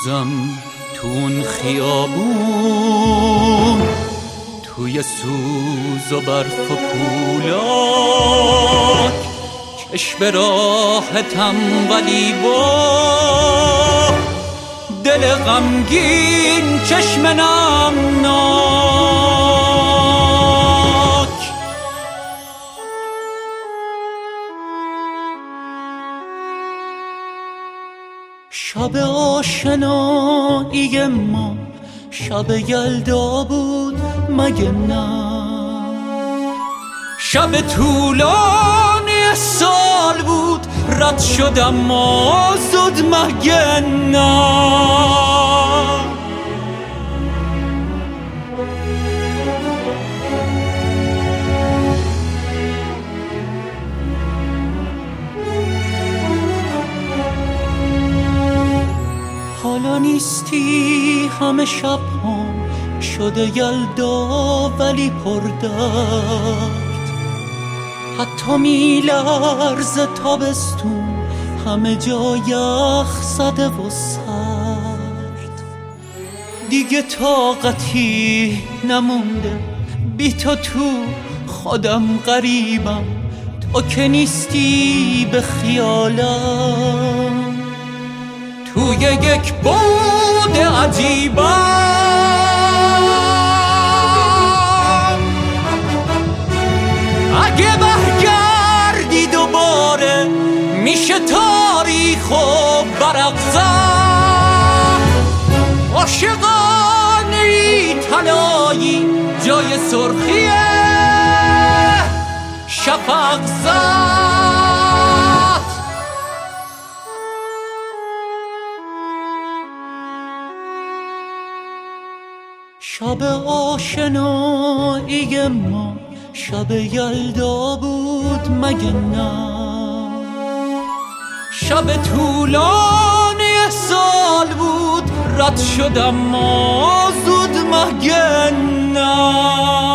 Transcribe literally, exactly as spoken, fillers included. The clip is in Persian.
هنوزم تو اون خیابون، توی سوز و برف و پولاک، چشم راحتم ولی با دل غمگین، چشم نمناک. شب آشنایی ما شب یلدا بود مگه نه؟ شب طولانی سال بود رد شدم ما زود مگه نه؟ حالا نیستی همه شب هم شده یلدا ولی پردرد، حتی میلرزه تابستون همه جا یخ زده و سرد. دیگه طاقتی نمونده بی تو، تو خودم غریبم، تو که نیستی به خیالم، توی یک بعد عجیبم. اگه برگردی دوباره میشه تاریخ و برق زد، عاشقانه طلایی جای سرخی شفق زد. شب آشنایی ما شب یلدا بود مگه نه؟ شب طولانی سال بود رد شدم ما زود مگه نه؟